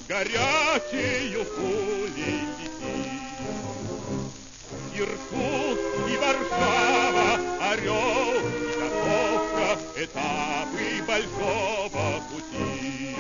горячею пулей летит. Иркутск и Варшава, Орел и Каховка — этапы большого пути.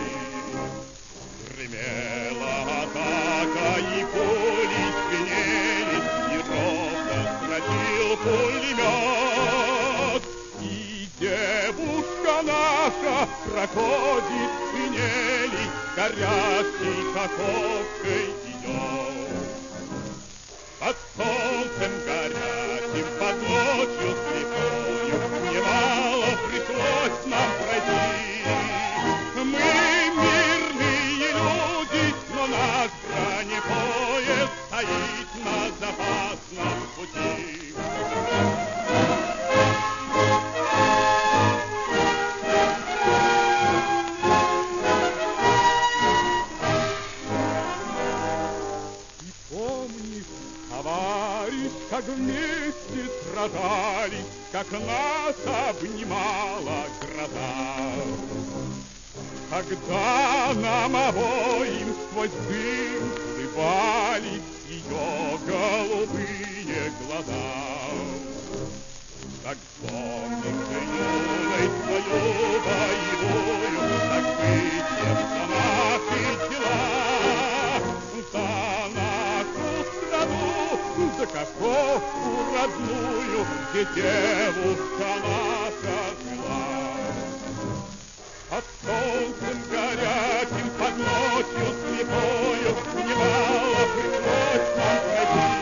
Гремела атака, и пули звенели, и ровно строчил пулемет. И девушка наша проходит шинели, горячей Каховкой идет. Под солнцем горячим, под ночью слепою немало пришлось нам пройти. Мы мирные люди, но наш бронепоезд стоит на запасном пути. Товарищ, как вместе сражались, как нас обнимала гроза. Когда нам обоим сквозь дым улыбались ее голубые глаза. Так вспомним же юной свою боевую, так выпьем за наши тела, за нашу страну, за Каховку родную, где девушка наша жила. Под солнцем горячим, под ночью слепою немало пришлось нам пройти.